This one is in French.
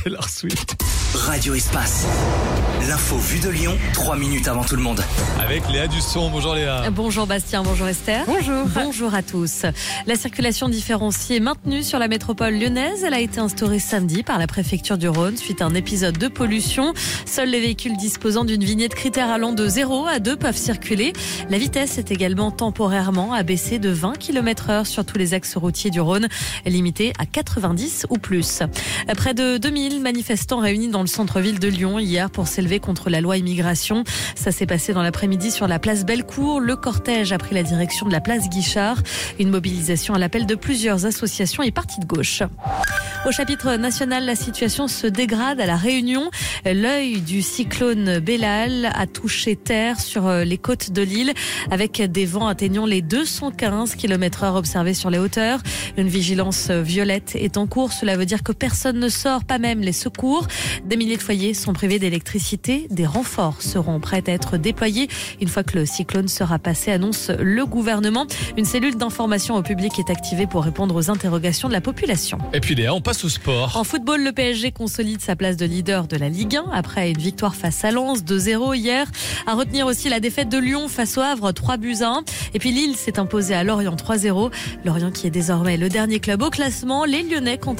Taylor Swift. Radio Espace. L'info vue de Lyon, 3 minutes avant tout le monde. Avec Léa Dusson. Bonjour Léa. Bonjour Bastien, bonjour Esther. Bonjour. Bonjour à tous. La circulation différenciée est maintenue sur la métropole lyonnaise. Elle a été instaurée samedi par la préfecture du Rhône suite à un épisode de pollution. Seuls les véhicules disposant d'une vignette critère allant de 0 à 2 peuvent circuler. La vitesse est également temporairement abaissée de 20 km/h sur tous les axes routiers du Rhône, limitée à 90 ou plus. Près de 2000 manifestants réunis dans le centre-ville de Lyon hier pour s'élever contre la loi immigration. Ça s'est passé dans l'après-midi sur la place Bellecour. Le cortège a pris la direction de la place Guichard. Une mobilisation à l'appel de plusieurs associations et partis de gauche. Au chapitre national, la situation se dégrade à La Réunion. L'œil du cyclone Bellal a touché terre sur les côtes de l'île avec des vents atteignant les 215 km/h observés sur les hauteurs. Une vigilance violette est en cours. Cela veut dire que personne ne sort, pas même les secours. Des milliers de foyers sont privés d'électricité. Des renforts seront prêts à être déployés une fois que le cyclone sera passé, annonce le gouvernement. Une cellule d'information au public est activée pour répondre aux interrogations de la population. Et puis Léa, on passe au sport. En football, le PSG consolide sa place de leader de la Ligue 1 après une victoire face à Lens 2-0 hier. À retenir aussi la défaite de Lyon face au Havre 3-1. Et puis Lille s'est imposé à Lorient 3-0. Lorient qui est désormais le dernier club au classement. Les Lyonnais, quant